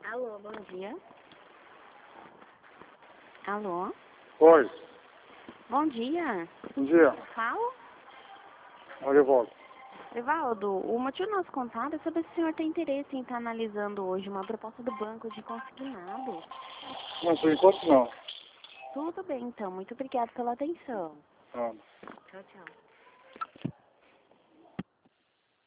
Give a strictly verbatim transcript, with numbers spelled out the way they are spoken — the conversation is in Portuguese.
Alô, bom dia. Alô? Oi, Bom dia. bom dia. Fala? Olha, eu volto. Evaldo, o motivo do nosso contato é saber se o senhor tem interesse em estar analisando hoje uma proposta do banco de consignado. Não, por enquanto não. Tudo bem, então. Muito obrigada pela atenção. Ah. Tchau, tchau.